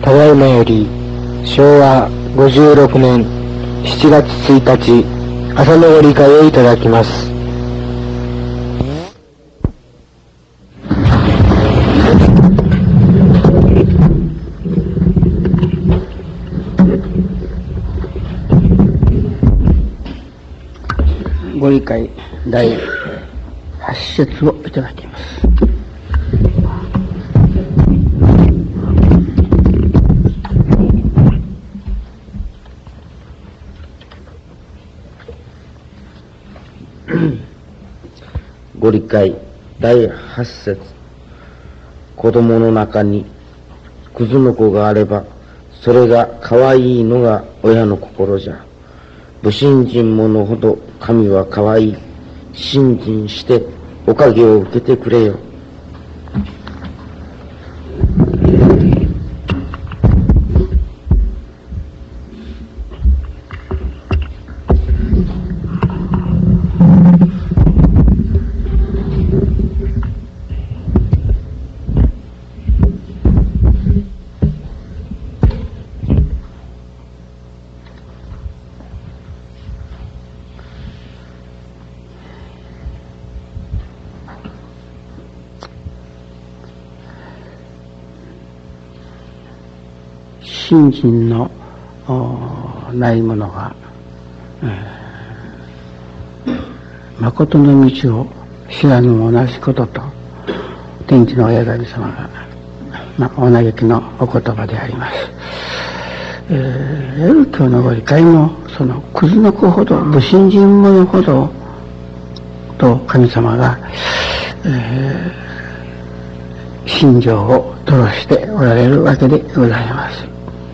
ただいまより昭和56年7月1日朝のご理解をいただきます。 ご理解第8節をいただきます。 ご理解第8節。子供の中にクズの子があれば、それが可愛いのが親の心じゃ。不信心者ほど神は可愛い。信心しておかげを受けてくれよ。 信心のないものが、誠の道を知らぬも同じことと天地の親神様が、お嘆きのお言葉であります。仏教のご理解もそのクズの子ほど不信心者ほどと神様が、心情を吐露しておられるわけでございます。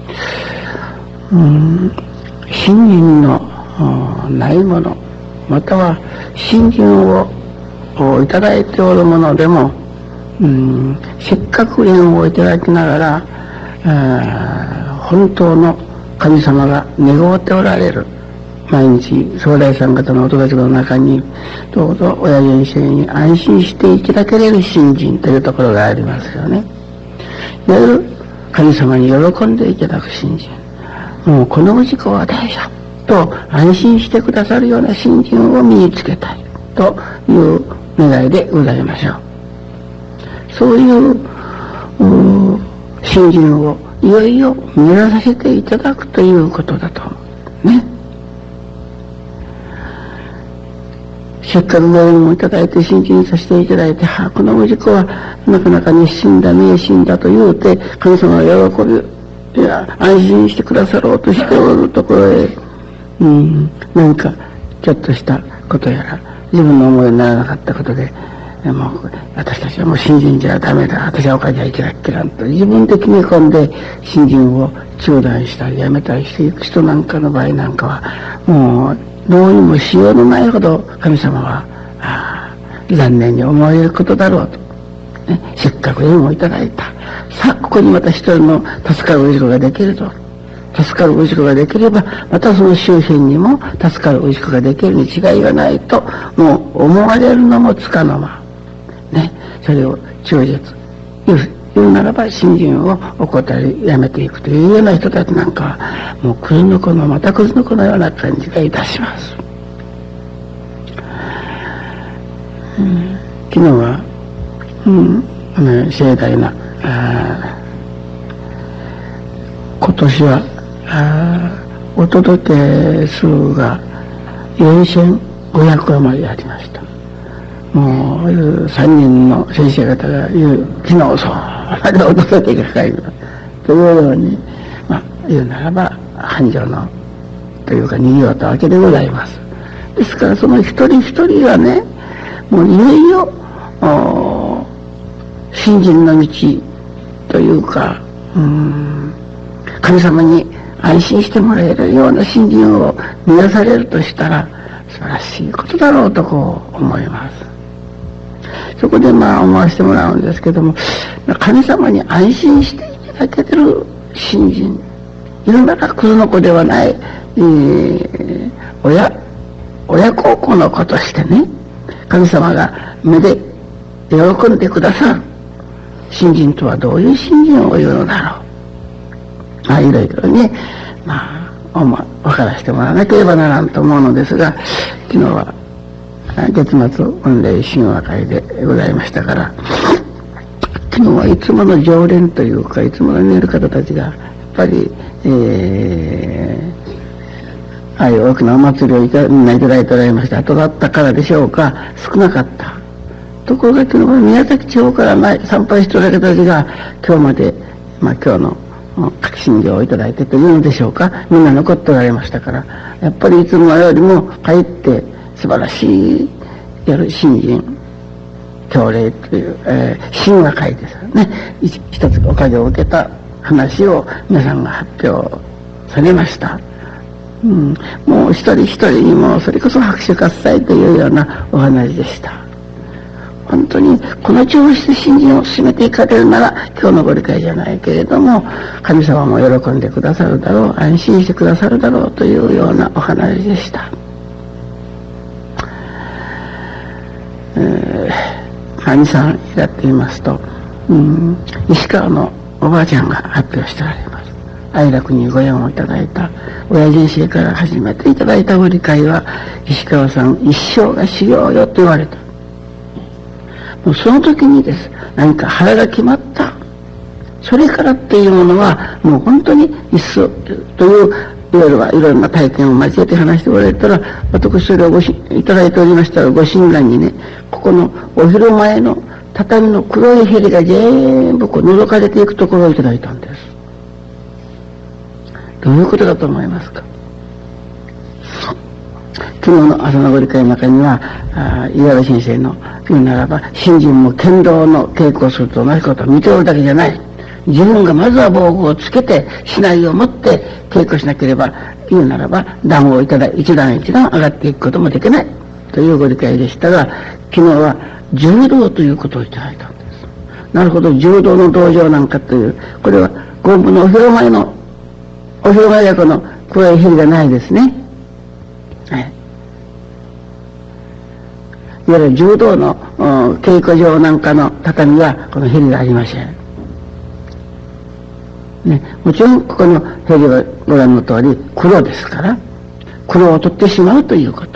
信心のないもの、または信心をいただいておるものでも、せっかく縁をいただきながら、本当の神様が願っておられる、毎日総大さん方のお届けの中にどうぞ親先生に安心していただけれる信心というところがありますよね。いわゆる神様に喜んでいただく信心、もうこの氏子は大丈夫と安心してくださるような信心を身につけたいという願いでございましょう。そういう信心をいよいよ見らさせていただくということだと思うね。せっかくご縁をいただいて信心させていただいて、この氏子はなかなか熱心だ迷信だと言うて神様が喜び、いや安心してくださろうとしておるところへ、何かちょっとしたことやら自分の思いにならなかったことで、もう私たちはもう信心じゃダメだ、私はおかげはいけなきゃなんと自分で決め込んで信心を中断したりやめたりしていく人なんかの場合なんかは、もうどうにもしようのないほど神様は残念に思われることだろうと、せっかく縁をいただいた、さあここにまた一人の助かる氏子ができると、助かる氏子ができればまたその周辺にも助かる氏子ができるに違いがないともう思われるのもつかの間ね。それを忠実言うならば信心を怠りやめていくというような人たちなんかはもうクズの子のまたクズの子のような感じがいたします。昨日は盛大な今年はお届け数が4500余りありました。もう3人の先生方が言う、昨日そうまでお届けがかかりますというように、言うならば繁盛のというか賑わったわけでございます。ですからその一人一人がね、もういよいよ信心の道というか、神様に安心してもらえるような信心を見なされるとしたら素晴らしいことだろうとこう思います。そこで思わせてもらうんですけども、神様に安心していただけてる信心、いろんなクズの子ではない、親孝行の子としてね、神様が目で喜んでくださる信心とはどういう信心を言うのだろいろいろね、分からせてもらわなければならんと思うのですが、昨日は月末御礼神話会でございましたから、昨日はいつもの常連というか、いつもの見える方たちがやっぱり、ああいう大きなお祭りをみんないただいておられました。後だったからでしょうか、少なかった。ところが昨日は宮崎地方から参拝しておられた方たちが今日まで、今日の書き信条をいただいてというのでしょうか、みんな残っておられましたから、やっぱりいつもよりもかえって素晴らしい新人教令という、神話会ですね。一つおかげを受けた話を皆さんが発表されました。もう一人一人にもそれこそ拍手喝采というようなお話でした。本当にこの調子で信心を進めていかれるなら今日のご理解じゃないけれども、神様も喜んでくださるだろう、安心してくださるだろうというようなお話でした。兄さんやっていますと、石川のおばあちゃんが発表しておられます。愛楽にご縁をいただいた親人生から初めていただいたご理解は、石川さん一生が修行よと言われた。もうその時にです、何か腹が決まった。それからっていうものはもう本当に一層といういろいろな体験を交えて話しておられたら、私それをいただいておりましたら、ご神願にね、ここのお昼前の畳の黒いヘリが全部こう覗かれていくところをいただいたんです。どういうことだと思いますか。昨日の朝のご理解の中には、井原先生の言うならば、信心も剣道の稽古をすると同じことを見ておるだけじゃない。自分がまずは防具をつけて、竹刀を持って稽古しなければ、言うならば、段を一段一段上がっていくこともできない。というご理解でしたが、昨日は柔道ということをいただいたんです。なるほど、柔道の道場なんかという、これはゴムのお披露目役の黒いヘリがないですね。はい。いわゆる柔道の稽古場なんかの畳はこのヘリがありません。ね、もちろんここのヘリはご覧の通り黒ですから、黒を取ってしまうということ。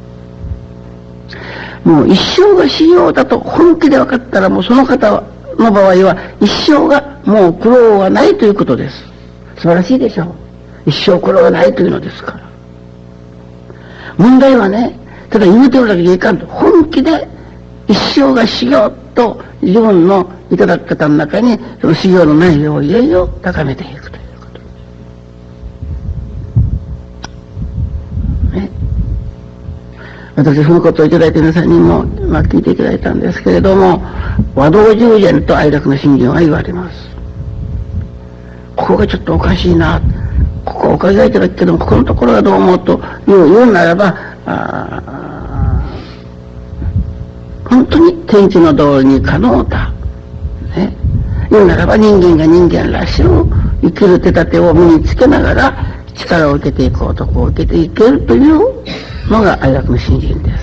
もう一生が修行だと本気で分かったら、もうその方の場合は一生がもう苦労はないということです。素晴らしいでしょう。一生苦労がないというのですから。問題はね、ただ言うておるだけでいかんと、本気で一生が修行と自分のいただく方の中にその修行の内容をいよいよ高めていくということ。ね、私そのことをいただいて皆さんにも聞いていただいたんですけれども、和道十禅と愛楽の信心は言われます。ここがちょっとおかしいな、ここおかげがいただくけどもここのところがどう思うと言うならば、本当に天地の道に可能だ、ね、言うならば人間が人間らしく生きる手立てを身につけながら力を受けていく男を受けていけるというのが愛楽の信心です。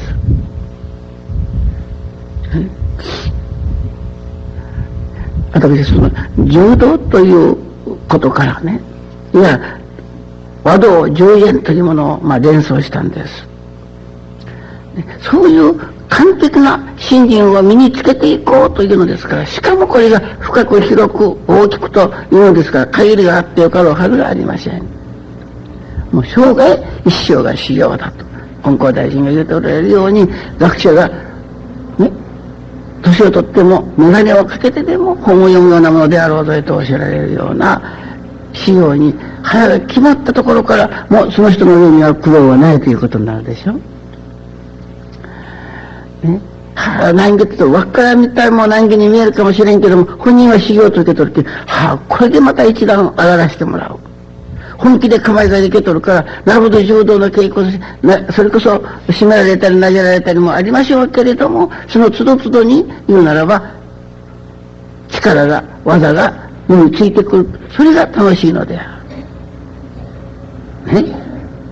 私その柔道ということからね、いや和道十禅というものを連想したんです。そういう完璧な信心を身につけていこうというのですから、しかもこれが深く広く大きくというのですから、限りがあってよかろうはずがありません。もう生涯一生が修行だと金光大臣が言うておられるように、学者がね、年をとっても眼鏡をかけてでも本を読むようなものであろうぞとおっしゃられるような修行に腹が決まったところから、もうその人の上には苦労はないということになるでしょ。ね、難儀と輪っから見たらもう難儀に見えるかもしれんけども、本人は修行と受け取るって、これでまた一段上がらせてもらう。本気で構えが受け取るから、なるほど柔道の稽古それこそ締められたり投げられたりもありましょうけれども、その都度都度に言うならば力が技が身についてくる、それが楽しいのである。ね。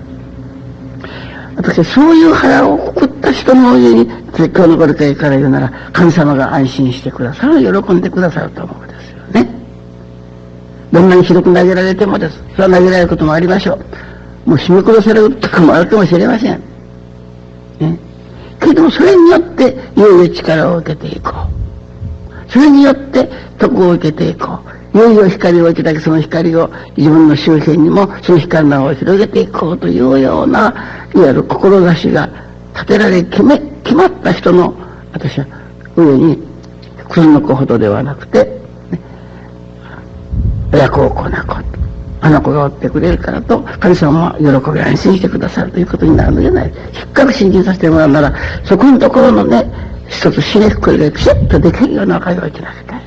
私そういう腹をくくった人の上に今日のご理解から言うなら、神様が安心してくださる、喜んでくださると思うんですよね。 どんなにひどく投げられてもです。それは投げられることもありましょう。もう締め殺されるとかもあるかもしれません。ね。けれどもそれによっていよいよ力を受けていこう。それによって徳を受けていこう。いよいよ光を受けたけその光を自分の周辺にもその光の輪を広げていこうというような、いわゆる志が立てられ決まった人の、私は上に、クズの子ほどではなくて、ね、親孝行な子、あの子がおってくれるからと、神様も喜び安心してくださるということになるのではない。しっかり信心させてもらうなら、そこのところのね、一つ締めくくりがきちっとできるような会話をいただきたい。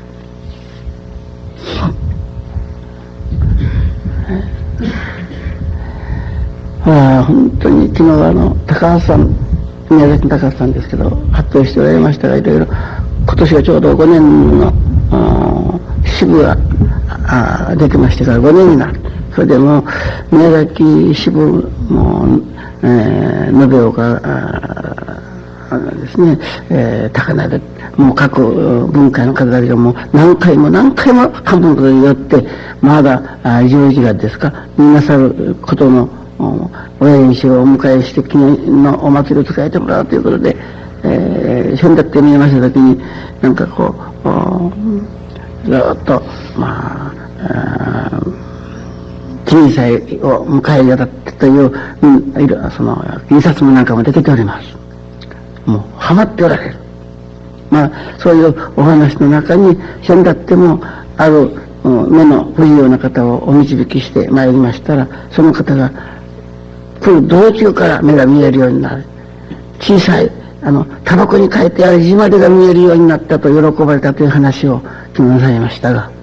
本当に昨日高橋さん、宮崎高橋さんですけど、発表しておられましたが、いろいろ、今年はちょうど5年の支部ができましてから5年になる。それでも宮崎支部も、延岡ですね、高菜でもう各文化の方たちがもう何回も何回も半分のことによってまだ11月ですかみんなさることの親にしろお迎えして記念のお祭りを使えてもらうということで、先だって見えましたときになんかこうずっとまあ記祭を迎えるようだったという、その印刷もなんかもできております。もうハマっておられる。まあそういうお話の中に先だってもある目の不自由な方をお導きしてまいりましたら、その方が来る道中から目が見えるようになる。小さいタバコに書いてある字までが見えるようになったと喜ばれたという話を昨日なさいましたが、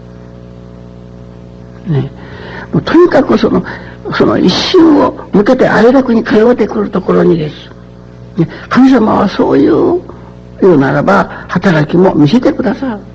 ね、もうとにかくその一心を向けて哀楽に通ってくるところにです、ね、神様はそういうならば働きも見せてくださ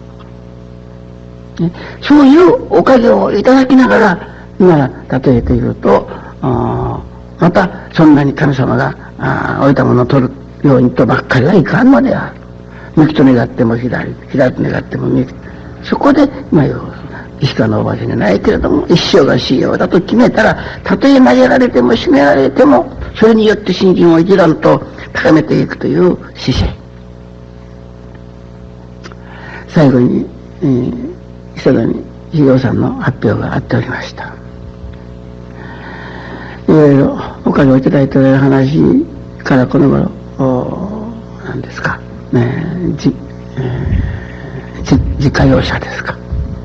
る、ね、そういうおかげをいただきながら例えて言うとまたそんなに神様が置いたものを取るようにとばっかりはいかんのである。右と願っても左と願っても右。そこで石川のおばあちゃんじゃないけれども一生が修行だと決めたら、たとえ投げられても締められてもそれによって信心を一段と高めていくという姿勢。最後に、磯田に授業さんの発表があっておりました。いろいろおかげをいただいておられる話からこの頃何ですか、自家用車ですか、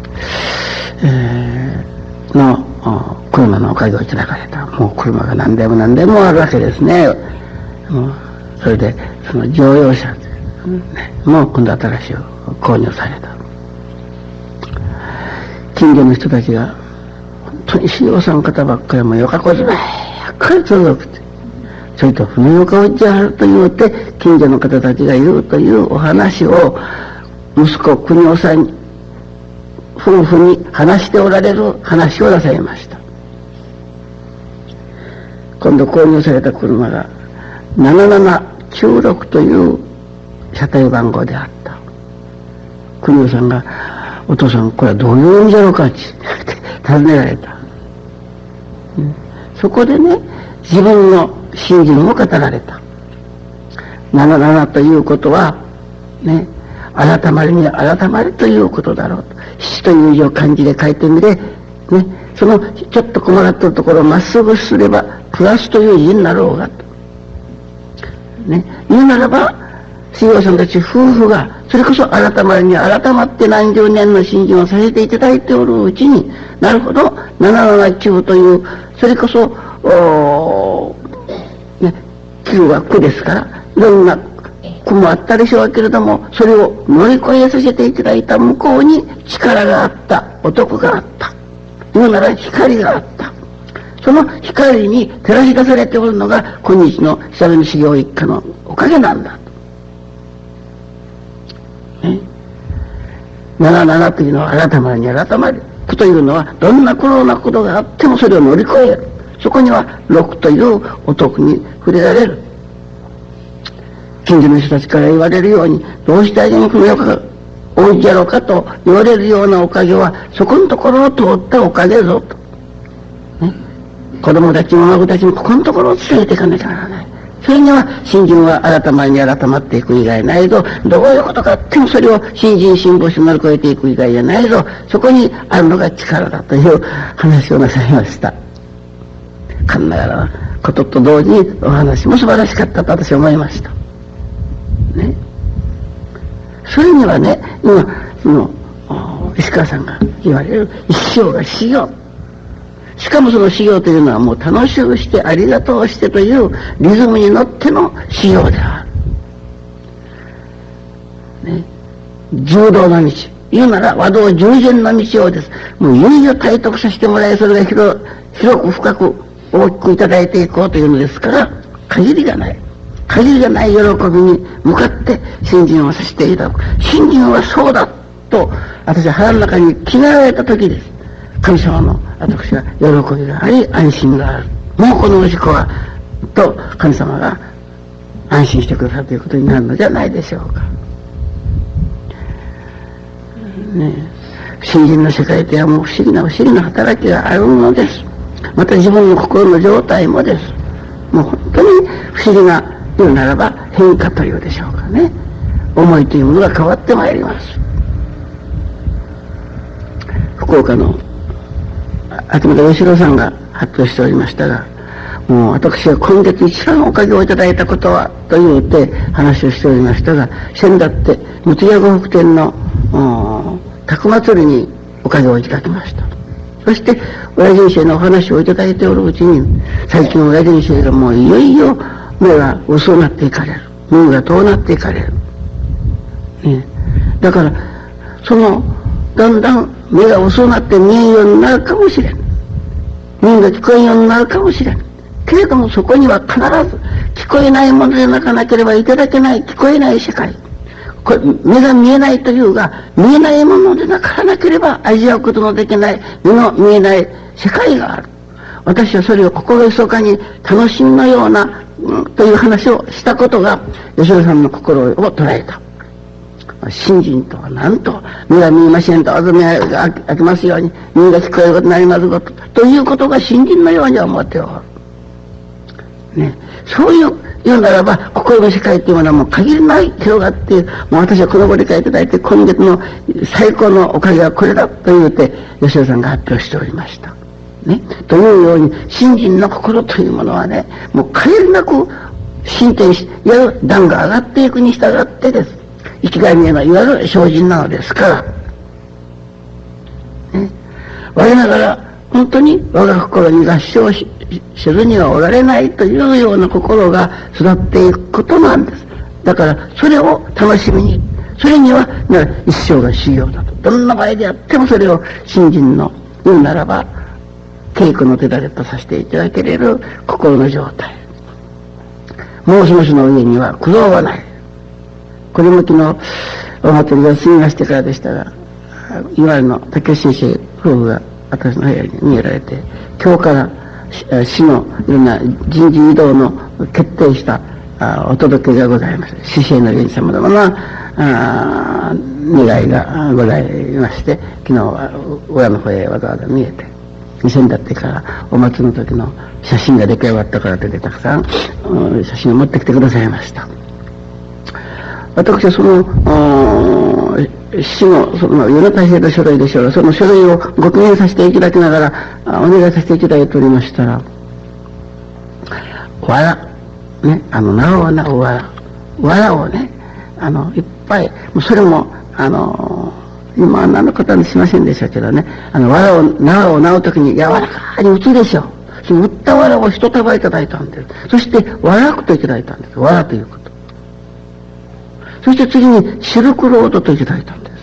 の車のおかげをいただかれた。もう車が何でも何でもあるわけですね。それでその乗用車もう今度新しい購入された。近所の人たちが本当に修行さん方ばっかりもよかこずばっかり届くって、それと船の顔じゃあると言うて近所の方たちが言うというお話を息子国夫さんに夫婦に話しておられる話をなさいました。今度購入された車が7796という車体番号であった。国夫さんがお父さんこれはどういう意味じゃろうかって尋ねられた。そこでね自分の信心を語られた。77ということはね、改まりに改まりということだろうと。七という字を漢字で書いてみれ、ね、そのちょっと困らってるところをまっすぐすればプラスという字になろうがと、ね、言うならば修行さんたち夫婦がそれこそ改まりに改まって何十年の信心をさせていただいておるうちに、なるほど779というそれこそ9は苦ですからいろんな苦もあったでしょうけれども、それを乗り越えさせていただいた向こうに力があった、お得があった、言うなら光があった。その光に照らし出されておるのが今日の久々修行一家のおかげなんだと、ね、77というのは改まりに改まり、苦というのはどんな苦労なことがあってもそれを乗り越える。そこには6というお得に触れられる。近所の人たちから言われるように、どうしてあげにこの世おうちやろうかと言われるようなおかげは、そこのところを通ったおかげぞと。ね、子供たちも孫たちもここのところを伝えていかなきゃならない。それには信心は改まりに改まっていく以外ないぞ。どういうことかってもそれを信心信奉し乗り越えていく以外じゃないぞ。そこにあるのが力だという話をなさいました。かんながらことと同時にお話も素晴らしかったと私は思いました。ね。それにはね、今、その、石川さんが言われる一生が修行。しかもその修行というのはもう楽しくしてありがとうしてというリズムに乗っての修行である。ね。柔道の道。言うなら和道従前の道をです。もういよいよ体得させてもらい、それが広く深く大きくいただいていこうというのですから、限りがない。限りがない喜びに向かって信心をさせていただく。信心はそうだと、私は腹の中に気がられた時です。神様の私は喜びがあり、安心がある。もうこの息子は、と神様が安心してくださるということになるのじゃないでしょうか。ねえ、信心の世界というのはもう不思議な働きがあるのです。また自分の心の状態もです。もう本当に不思議な言うならば変化というでしょうかね。思いというものが変わってまいります。福岡の秋元義郎さんが発表しておりましたが、もう私は今月一番おかげをいただいたことはと言うて話をしておりましたが、先だって六谷呉服店の宅祭りにおかげをいただきました。そして親人生のお話をいただいておるうちに、最近親人生がもういよいよ目が薄くなっていかれる、耳が遠なっていかれる、ね、だからそのだんだん目が薄くなって見えんようになるかもしれん、耳が聞こえんようになるかもしれんけれども、そこには必ず聞こえないものでなかなければいただけない聞こえない世界、これ目が見えないというが、見えないものでなからなければ味わうことのできない目の見えない世界がある。私はそれを心ひそかに楽しみのような、という話をしたことが吉野さんの心を捉えた。信心とは何と、目が見えませんと、目が開きますように、耳が聞こえることになりますこと、ということが信心のように思っておる。ね、そういう言うならば、心の世界というものはもう限りない広がっている。もう私はこのご理解いただいて、今月の最高のおかげはこれだと言うて、吉野さんが発表しておりました。ね。というように、信心の心というものはね、もう限りなく進展し、いわゆる段が上がっていくに従ってです。生きがい見えない、いわゆる精進なのですから。ね。我ながら、本当に我が心に合唱せずにはおられないというような心が育っていくことなんです。だからそれを楽しみに、それには一生が修行だと。どんな場合であってもそれを信心の言うならば稽古の手立てとさせていただけれる心の状態。もうその日の上には苦労はない。これも昨日お祭りが過ぎましてからでしたが、岩井の竹先生夫婦が私の部屋に逃げられて、今日から市のいろんな人事異動の決定したお届けがございます。市政の上に様々な願いがございまして、昨日は親の方へわざわざ見えて、店に立ってからお祭りの時の写真が出来上がったからといってたくさん写真を持ってきてくださいました。私はその市のその与那大平の書類でしょうが、その書類をご記念させていただきながらお願いさせていただいておりましたら、わらね、なおなおわらをね、いっぱい、それも今は何の方にしませんでしたけどね、縄を縄うときに柔らかに打つでしょう。その打ったわらを一束いただいたんです。そしてわらくといただいたんです。わらということ。そして次にシルクロードといただいたんです。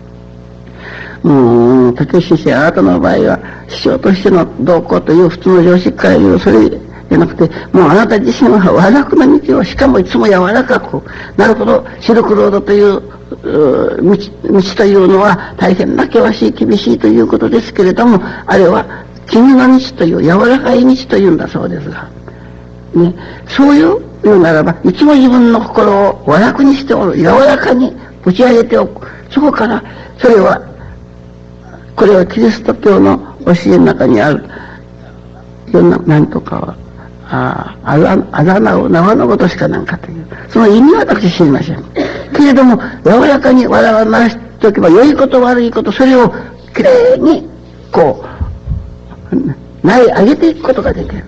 竹内先生、あなたの場合は師匠としての同行という普通の常識から言うそれじゃなくて、もうあなた自身は和楽の道を、しかもいつも柔らかく、なるほど、シルクロードという道というのは大変な険しい厳しいということですけれども、あれは君の道という柔らかい道というんだそうですが、ね、そういう言うならば、いつも自分の心を和楽にしておる、柔らかに打ち上げておく。そこから、それは、これはキリスト教の教えの中にある、いろんな、なんとかは、あだ名を縄のごとしかなんかという、その意味は私知りません。けれども、柔らかに笑わなしておけば、良いこと悪いこと、それをきれいに、こう、投げ上げていくことができる。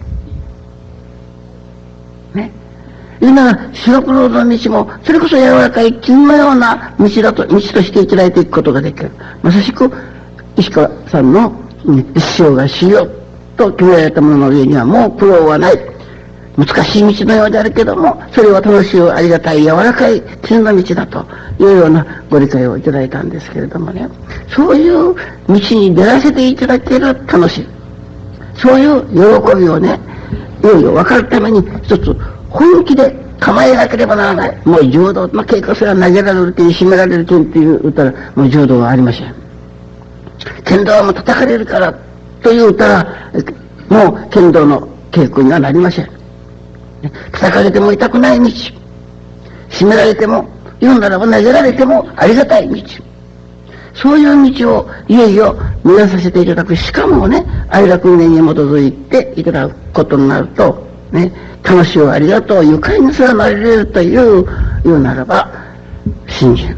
ね。今、白黒の道も、それこそ柔らかい金のような道としていただいていくことができる。まさしく、石川さんの一生が修行と決められたものの上にはもう苦労はない。難しい道のようであるけども、それは楽しい、ありがたい、柔らかい金の道だというようなご理解をいただいたんですけれどもね、そういう道に出らせていただける楽しい。そういう喜びをね、いよいよ分かるために一つ本気で構えなければならない。もう柔道、稽古すら投げられる剣、締められる剣って言ったら、もう柔道はありません。剣道はもう叩かれるからと言うたら、もう剣道の稽古にはなりません。叩かれても痛くない道。締められても、言うならば投げられてもありがたい道。そういう道をいよいよ目指させていただく。しかもね、愛楽訓練に基づいていただくことになると、ね、楽しいをありがとう、愉快にすらなれるというならば、信心。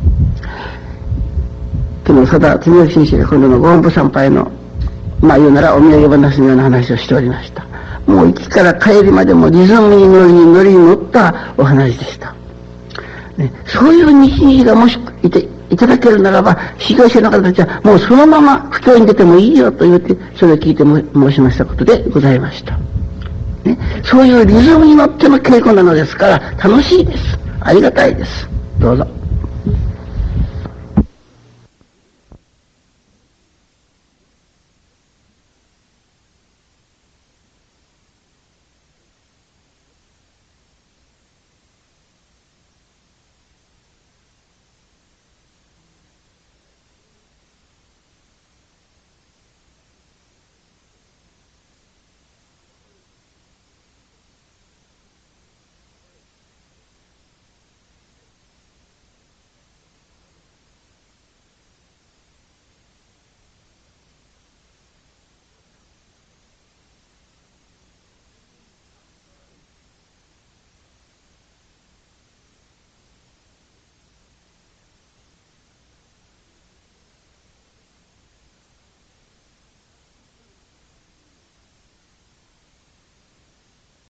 昨日、佐田恒之先生が今度のご本部参拝の、言うならお土産話のような話をしておりました。もう行きから帰りまでもリズムに乗りったお話でした。ね、そういう日々がもしいただけるならば、修行者の方たちはもうそのまま布教に出てもいいよと言って、それを聞いて申しましたことでございました。ね、そういうリズムに乗っての稽古なのですから、楽しいです。ありがたいです。どうぞ。